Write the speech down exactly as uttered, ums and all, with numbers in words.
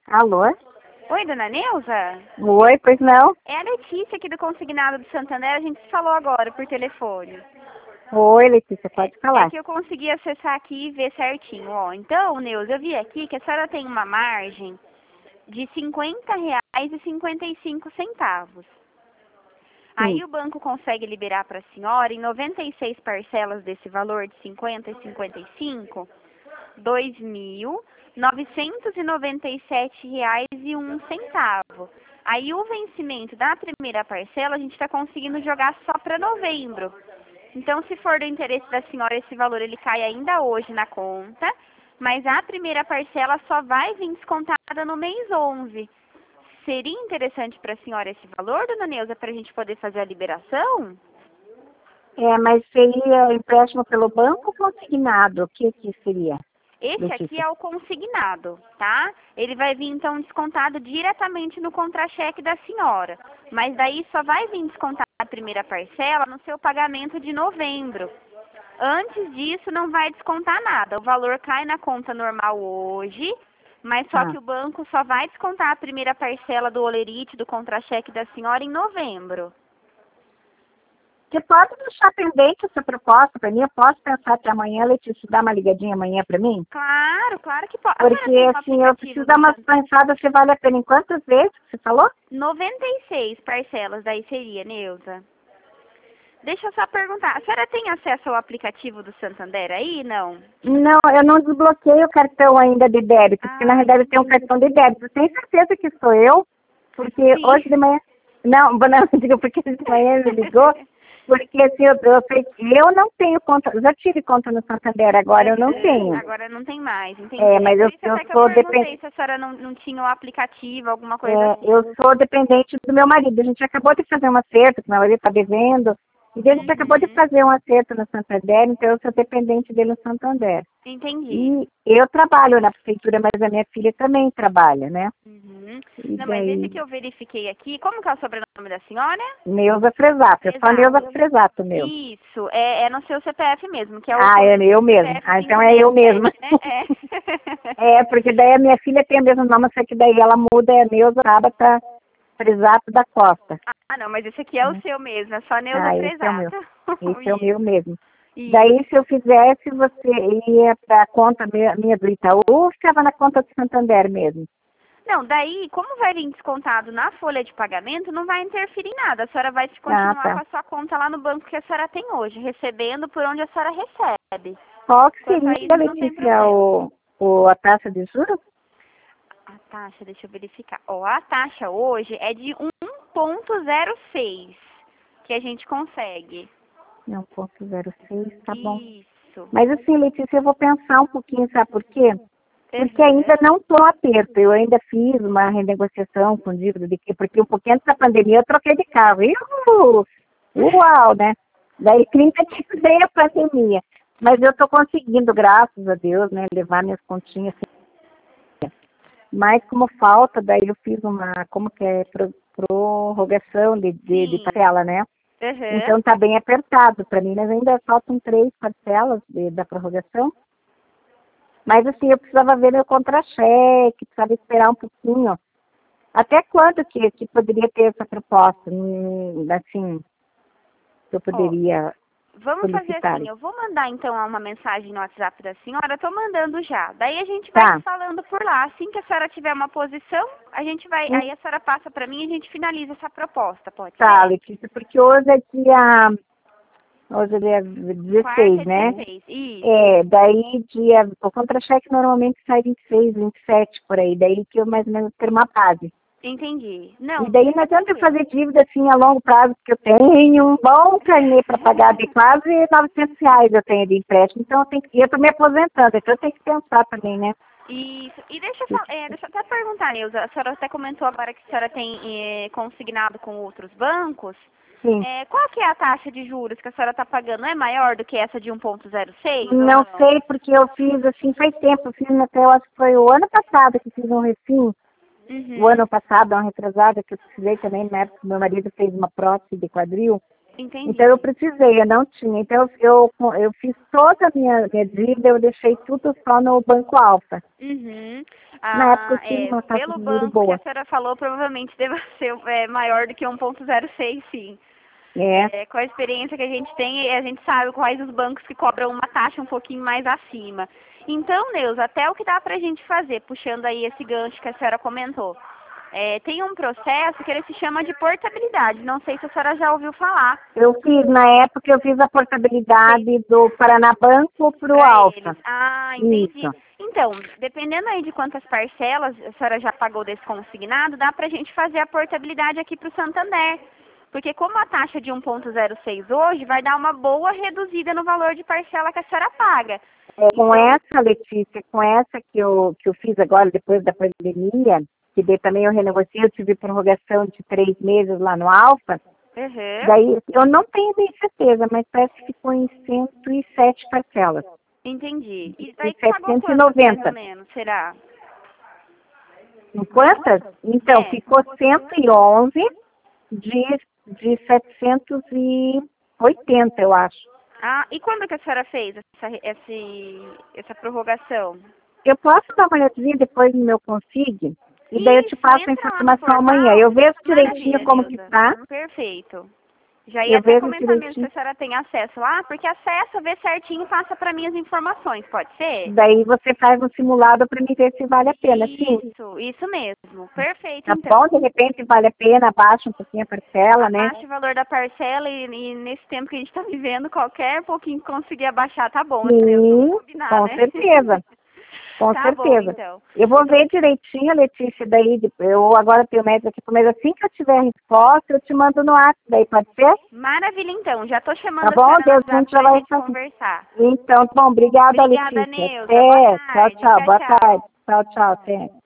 Alô? Oi, dona Neuza? Oi, pois não? É a Letícia aqui do Consignado do Santander, a gente se falou agora por telefone. Oi, Letícia, pode É, é falar. que eu consegui acessar aqui e ver certinho, ó. Então, Neuza, eu vi aqui que a senhora tem uma margem de cinquenta reais e cinquenta e cinco centavos. Sim. Aí o banco consegue liberar para a senhora em noventa e seis parcelas desse valor de cinquenta e cinquenta e cinco, dois mil novecentos e noventa e sete reais e um centavo. Aí o vencimento da primeira parcela a gente está conseguindo jogar só para novembro. Então, se for do interesse da senhora, esse valor ele cai ainda hoje na conta, mas a primeira parcela só vai vir descontada no mês onze. Seria interessante para a senhora esse valor, dona Neuza, para a gente poder fazer a liberação? É, mas seria empréstimo pelo banco ou consignado? O que que seria, Esse aqui Letícia? é o consignado, tá? Ele vai vir, então, descontado diretamente no contra-cheque da senhora. Mas daí só vai vir descontar a primeira parcela no seu pagamento de novembro. Antes disso, não vai descontar nada. O valor cai na conta normal hoje, mas só Ah. que o banco só vai descontar a primeira parcela do olerite, do contra-cheque da senhora, em novembro. Você pode deixar pendente essa proposta para mim? Eu posso pensar até amanhã, Letícia, dá uma ligadinha amanhã para mim? Claro, claro que pode. Porque, assim, eu preciso dar umas pensadas se vale a pena. Em quantas vezes você falou? noventa e seis parcelas daí seria, Neuza. Deixa eu só perguntar, a senhora tem acesso ao aplicativo do Santander aí, não? Não, eu não desbloqueei o cartão ainda de débito, porque na Ah, realidade tem um cartão de débito. Tenho certeza que sou eu, porque sim. hoje de manhã... Não, não, digo porque de manhã ele ligou, porque assim, eu, eu, sei que eu não tenho conta, já tive conta no Santander, agora eu não tenho. Agora não tem mais, entendi. É, mas É eu, por isso eu até que eu sou perguntei dependente. se a senhora não, não tinha o aplicativo, alguma coisa É, assim. eu sou dependente do meu marido. A gente acabou de fazer um acerto, que meu marido está devendo, e a gente acabou de Uhum. fazer um acerto no Santander, então eu sou dependente dele no Santander. Entendi. E eu trabalho na prefeitura, mas a minha filha também trabalha, né? Uhum. E Não, mas esse daí, que eu verifiquei aqui, como que é o sobrenome da senhora? Neuza Fresato, é só Neuza Exato. Fresato meu. Isso, é, é no seu C P F mesmo, que é o Ah, é eu mesmo. C P F Ah, então é eu mesma. cinco seis sete, né? É, porque daí a minha filha tem o mesmo nome, só que daí ela muda, é Neuza Tabata Fresato da Costa. Ah, não, mas esse aqui é o seu mesmo, é só Neuza Ah, esse é o meu. Fresato. Esse é o Isso, meu mesmo. isso. Daí, se eu fizesse, você ia para a conta minha minha do Itaú ou ficava na conta do Santander mesmo? Não, daí, como vai vir descontado na folha de pagamento, não vai interferir em nada. A senhora vai Ah, continuar com tá. a sua conta lá no banco que a senhora tem hoje, recebendo por onde a senhora recebe. Qual que Quanto a seria, isso, não tem Letícia, problema. o, o, a taxa de juros? A taxa, deixa eu verificar. Ó, a taxa hoje é de um ponto zero seis que a gente consegue. Não, um ponto zero seis, tá bom. Isso. Mas assim, Letícia, eu vou pensar um pouquinho, sabe por quê? Porque Uhum. ainda não estou aperto. Eu ainda fiz uma renegociação com dívida de que, porque um pouquinho antes da pandemia eu troquei de carro. E, uh, uau, né? Daí trinta dias veio a pandemia. Mas eu estou conseguindo, graças a Deus, né, levar minhas continhas. Mas como falta, daí eu fiz uma, como que é, pro, prorrogação de, de, de Sim. parcela, né? Uhum. Então tá bem apertado para mim, mas ainda faltam três parcelas de, da prorrogação. Mas assim, eu precisava ver meu contra-cheque, precisava esperar um pouquinho. Até quando que, que poderia ter essa proposta? Hum, assim, que eu Ó, poderia vamos fazer solicitar? assim, eu vou mandar então uma mensagem no WhatsApp da senhora, tô mandando já. Daí a gente vai Tá. se falando por lá. Assim que a senhora tiver uma posição, a gente vai, Hum, aí a senhora passa pra mim e a gente finaliza essa proposta, pode Tá, ser? Letícia, porque hoje é dia, hoje é dia dezesseis, Quarta, né? dezesseis. Isso. É, daí dia, o contra-cheque normalmente sai vinte e seis, vinte e sete por aí, daí que eu mais ou menos ter uma base. Entendi. E Não, daí não fica adianta eu tranquila. fazer dívida assim a longo prazo, porque eu tenho um bom carnê para pagar de quase novecentos reais eu tenho de empréstimo, então eu tenho que, eu estou me aposentando, então eu tenho que pensar também, né? Isso. E deixa eu, fal- é, deixa eu até perguntar, Neuza, a senhora até comentou agora que a senhora tem é, consignado com outros bancos. Sim. É, qual que é a taxa de juros que a senhora está pagando? É maior do que essa de um ponto zero seis ou Não não? sei, porque eu fiz assim faz tempo, eu fiz até, eu acho que foi o ano passado que eu fiz um refim, o Uhum. ano passado, uma retrasada, que eu precisei também, na época que meu marido fez uma prótese de quadril, Entendi. Então eu precisei, eu não tinha. Então eu, eu fiz toda a minha, minha dívida, eu deixei tudo só no Banco Alfa. Uhum. Na época eu Ah, tinha é, uma taxa pelo de juros banco que boa. a senhora falou, provavelmente deva ser é, maior do que um ponto zero seis, sim. É. É, com a experiência que a gente tem, a gente sabe quais os bancos que cobram uma taxa um pouquinho mais acima. Então, Neuza, até o que dá pra gente fazer, puxando aí esse gancho que a senhora comentou. É, tem um processo que ele se chama de portabilidade. Não sei se a senhora já ouviu falar. Eu fiz, na época, eu fiz a portabilidade do Paranabanco para o Pra Alfa. eles. Ah, entendi. Isso. Então, dependendo aí de quantas parcelas a senhora já pagou desse consignado, dá pra gente fazer a portabilidade aqui pro Santander. Porque como a taxa de um ponto zero seis hoje, vai dar uma boa reduzida no valor de parcela que a senhora paga. É, com Então, essa, Letícia, com essa que eu, que eu fiz agora, depois da pandemia, que daí também eu renegociei, eu tive prorrogação de três meses lá no Alfa, uhum, daí eu não tenho bem certeza, mas parece que ficou em cento e sete parcelas. entendi. E E daí pagou setecentos e quanto, mais noventa. ou menos, será? Em quantas? Então, É. ficou cento e onze de, de setecentos e oitenta, eu acho. Ah, e quando que a senhora fez essa, essa, essa prorrogação? Eu posso dar uma olhadinha depois no meu Consig, e daí eu te Isso, passo a entra lá no informação portal. amanhã. Eu vejo direitinho Maravilha, como que Neuza. tá. Perfeito. Já ia Eu até vejo comentar mesmo se direitinho. a senhora tem acesso lá, porque acessa, vê certinho e passa para mim as informações, pode ser? Daí você faz um simulado para me ver se vale a pena. Sim, Isso, isso mesmo. Perfeito, tá então. bom? De repente vale a pena, abaixa um pouquinho a parcela, né? Abaixa o valor da parcela e, e nesse tempo que a gente está vivendo, qualquer pouquinho que conseguir abaixar tá bom, né? Sim, Vamos combinar, com né? certeza. Com Tá bom, certeza. então. Eu vou ver direitinho, Letícia, daí eu agora tenho médico aqui, mas assim que eu tiver a resposta, eu te mando no WhatsApp, daí pode ser? Maravilha, então. Já tô chamando Tá a bom? senhora no Deus, a WhatsApp gente já pra vai gente fazer. conversar. Então, bom, obrigada, Obrigada, Letícia. Neuza. Boa Até. Tchau, tarde. tchau. Tchau, Boa tchau. tarde. Tchau, tchau. Até.